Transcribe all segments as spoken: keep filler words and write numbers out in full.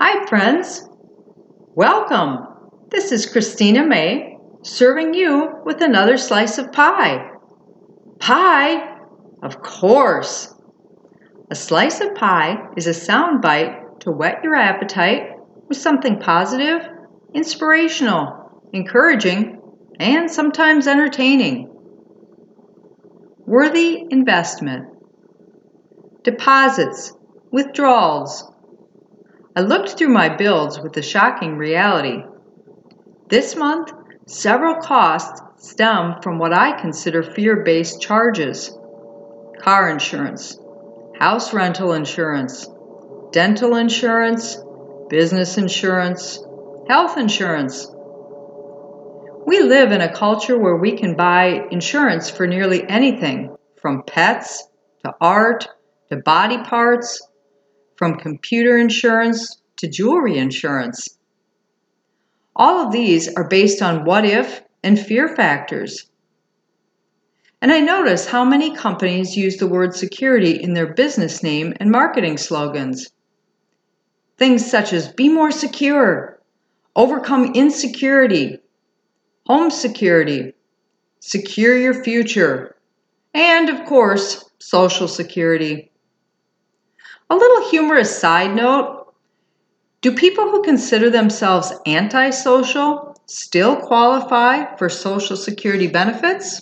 Hi, friends. Welcome. This is Christina May, serving you with another slice of pie. Pie? Of course. A slice of pie is a sound bite to whet your appetite with something positive, inspirational, encouraging, and sometimes entertaining. Worthy investment. Deposits, withdrawals. I looked through my bills with a shocking reality. This month, several costs stem from what I consider fear-based charges. Car insurance, house rental insurance, dental insurance, business insurance, health insurance. We live in a culture where we can buy insurance for nearly anything, from pets to art to body parts, from computer insurance to jewelry insurance. All of these are based on what if and fear factors. And I notice how many companies use the word security in their business name and marketing slogans. Things such as be more secure, overcome insecurity, home security, secure your future, and of course, social security. A little humorous side note, do people who consider themselves antisocial still qualify for Social Security benefits?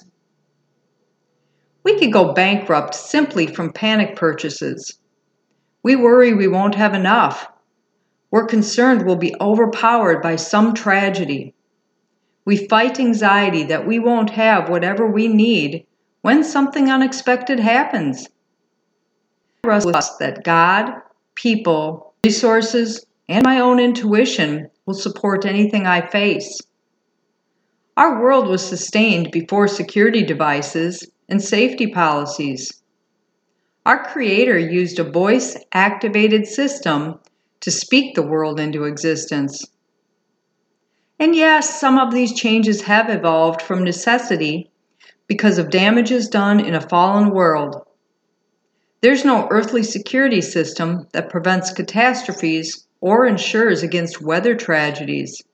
We could go bankrupt simply from panic purchases. We worry we won't have enough. We're concerned we'll be overpowered by some tragedy. We fight anxiety that we won't have whatever we need when something unexpected happens. I trust that God, people, resources, and my own intuition will support anything I face. Our world was sustained before security devices and safety policies. Our Creator used a voice-activated system to speak the world into existence. And yes, some of these changes have evolved from necessity because of damages done in a fallen world. There's no earthly security system that prevents catastrophes or insures against weather tragedies.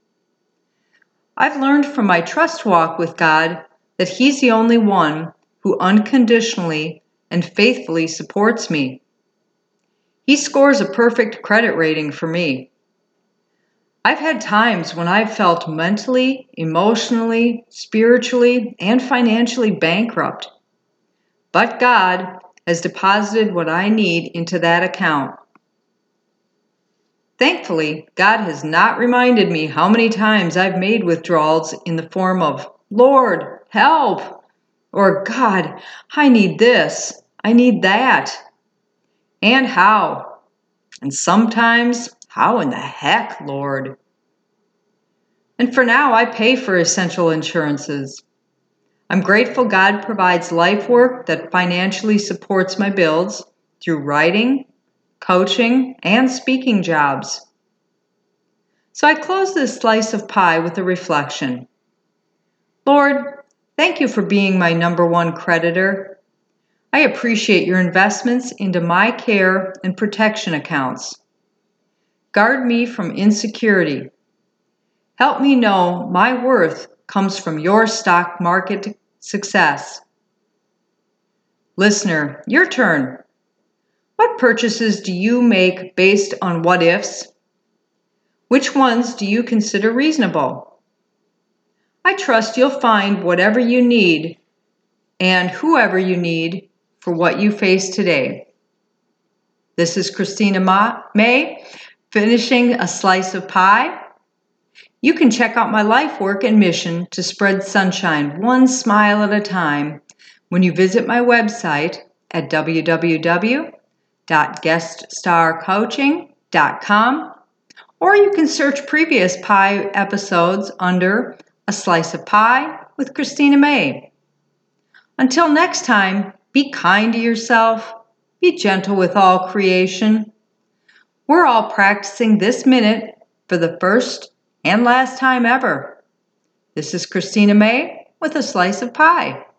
I've learned from my trust walk with God that He's the only one who unconditionally and faithfully supports me. He scores a perfect credit rating for me. I've had times when I've felt mentally, emotionally, spiritually, and financially bankrupt. But God has deposited what I need into that account. Thankfully, God has not reminded me how many times I've made withdrawals in the form of, Lord, help, or God, I need this, I need that, and how, and sometimes, how in the heck, Lord? And for now, I pay for essential insurances. I'm grateful God provides life work that financially supports my bills through writing, coaching, and speaking jobs. So I close this slice of pie with a reflection. Lord, thank you for being my number one creditor. I appreciate your investments into my care and protection accounts. Guard me from insecurity. Help me know my worth comes from your stock market success. Listener, your turn. What purchases do you make based on what ifs? Which ones do you consider reasonable? I trust you'll find whatever you need and whoever you need for what you face today. This is Christina Ma- May, finishing a slice of pie. You can check out my life work and mission to spread sunshine one smile at a time when you visit my website at w w w dot guest star coaching dot com, or you can search previous pie episodes under A Slice of Pie with Christina May. Until next time, be kind to yourself, be gentle with all creation. We're all practicing this minute for the first and last time ever. This is Christina May with A Slice of Pie.